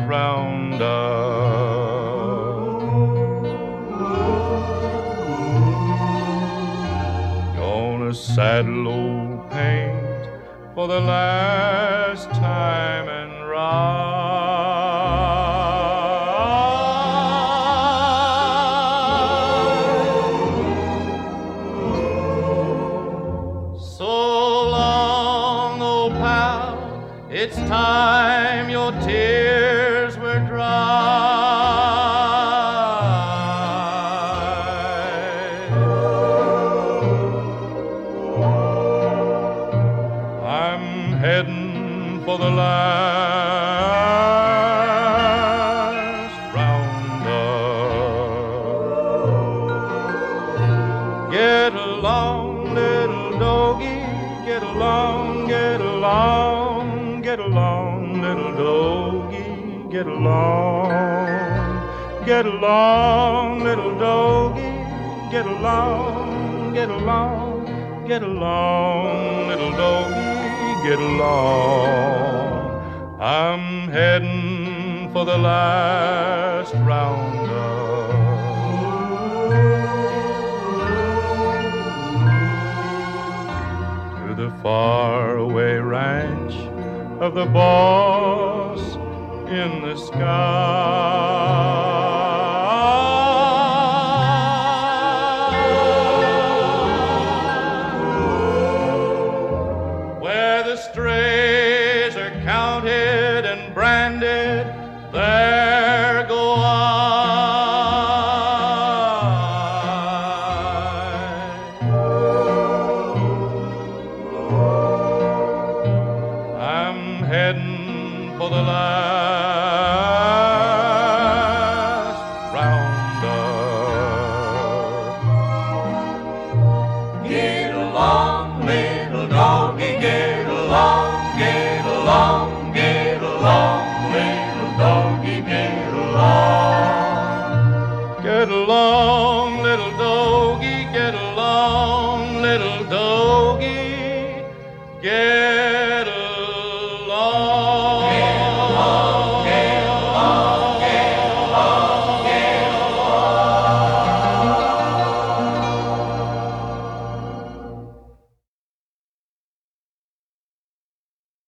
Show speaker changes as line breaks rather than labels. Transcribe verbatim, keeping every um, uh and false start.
roundup. Gonna saddle old Paint for the last time and ride. So long, old pal, it's time your tears were dry. I'm heading for the last roundup. Get along, little doggie, get along, get along, get along, little doggie, get along, get along, little doggie, get along, get along, get along, little doggie, get along. I'm heading for the last roundup. To the faraway ranch of the boss in the sky, where the strays are counted and branded. There go I'm heading for the last roundup. Get along, little doggie, get along, get along, get along, little doggie, get along. Get along, little doggie, get along, little doggie, get